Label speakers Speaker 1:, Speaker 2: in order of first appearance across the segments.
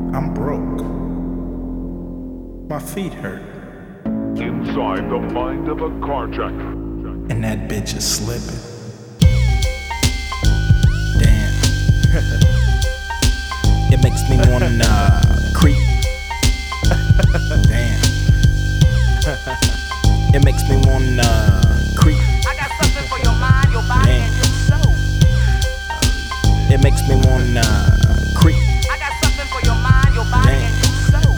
Speaker 1: I'm broke. My feet hurt.
Speaker 2: Inside the mind of a carjacker.
Speaker 1: And that bitch is slipping. Damn. It makes me wanna creep. Damn. It makes me wanna creep.
Speaker 3: I got something for your mind, your body,
Speaker 1: Damn.
Speaker 3: and your soul.
Speaker 1: It makes me wanna creep.
Speaker 3: I got something for your mind, your body,
Speaker 1: Damn.
Speaker 3: and your soul.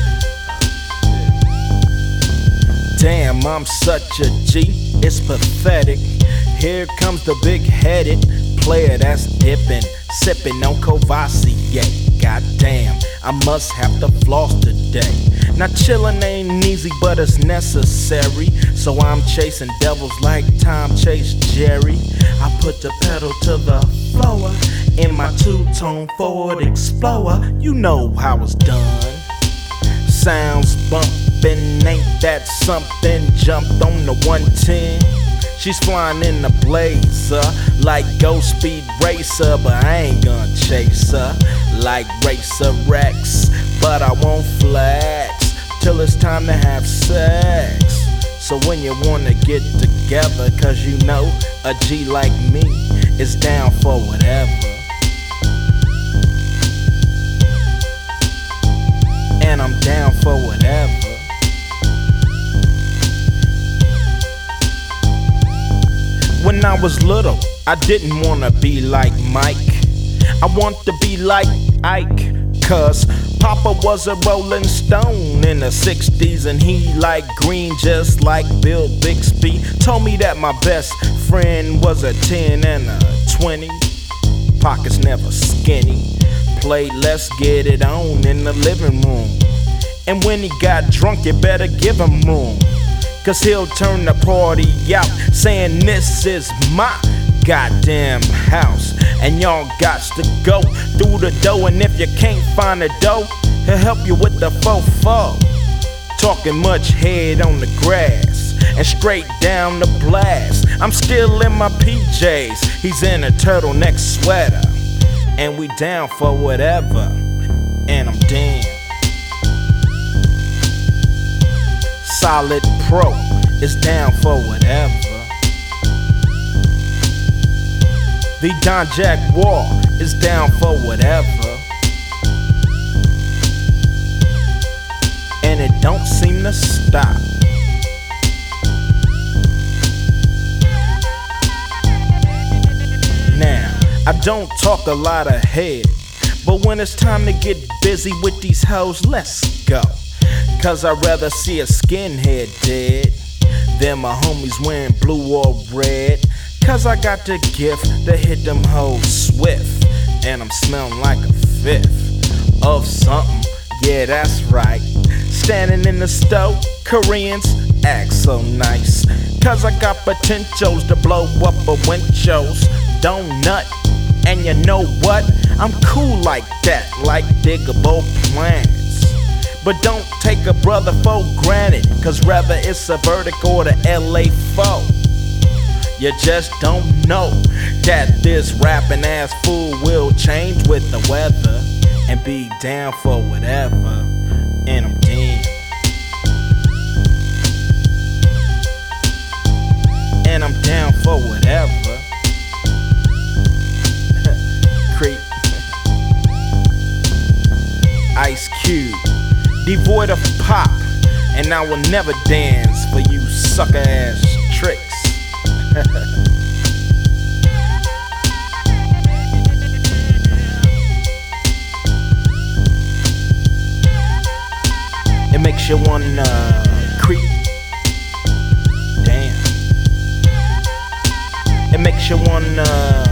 Speaker 1: Damn, I'm such a G, it's pathetic. Here comes the big-headed player that's dipping, sipping on Courvoisier. Goddamn, I must have to floss today. Now chillin' ain't easy, but it's necessary. So I'm chasing devils like Tom chased Jerry. I put the pedal to the floor in my two-tone Ford Explorer. You know how it's done. Sounds bumpin', ain't that something? Jumped on the 110. She's flying in the blazer like Ghost Speed Racer, but I ain't gonna chase her like Racer Rex. But I won't flex till it's time to have sex. So when you wanna get together, cause you know a G like me is down for whatever. And I'm down for whatever. When I was little, I didn't wanna be like Mike. I want to be like Ike, cause Papa was a Rolling Stone in the 60s, and he liked green just like Bill Bixby. Told me that my best friend was a 10 and a 20. Pockets never skinny. Played Let's Get It On in the living room. And when he got drunk, you better give him room, cause he'll turn the party out, saying this is my goddamn house, and y'all gots to go through the door. And if you can't find the dough, he'll help you with the fofo. Talking much head on the grass and straight down the blast. I'm still in my PJs, he's in a turtleneck sweater, and we down for whatever. And I'm damn. Solid Pro is down for whatever. The Don Jack War is down for whatever. And it don't seem to stop. Now, I don't talk a lot of head, but when it's time to get busy with these hoes, let's go. Cause I'd rather see a skinhead dead than my homies wearing blue or red. Cause I got the gift to hit them hoes swift, and I'm smelling like a fifth of something, yeah that's right. Standing in the stove, Koreans act so nice. Cause I got potentials to blow up a Winchell's donut. And you know what? I'm cool like that, like Diggable Planets. But don't take a brother for granted, cause rather it's a vertical or the LA foe. You just don't know that this rapping ass fool will change with the weather and be down for whatever. And I'm damn. And I'm down for whatever. Creep. Ice Cube, devoid of pop, and I will never dance for you sucker ass tricks. It makes you wanna creep. Damn. It makes you wanna